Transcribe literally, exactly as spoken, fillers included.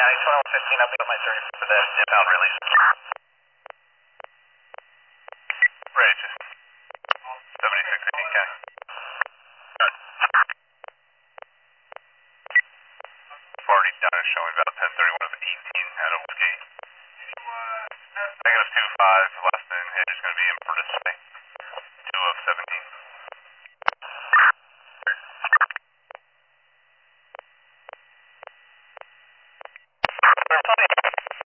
County, twenty-one fifteen, I'll pick up my thirty for that inbound release. Ray, just seventy-six fifteen County. forty down showing about ten thirty-one of eighteen out of Whiskey. Negative two five, last in hit is going to be in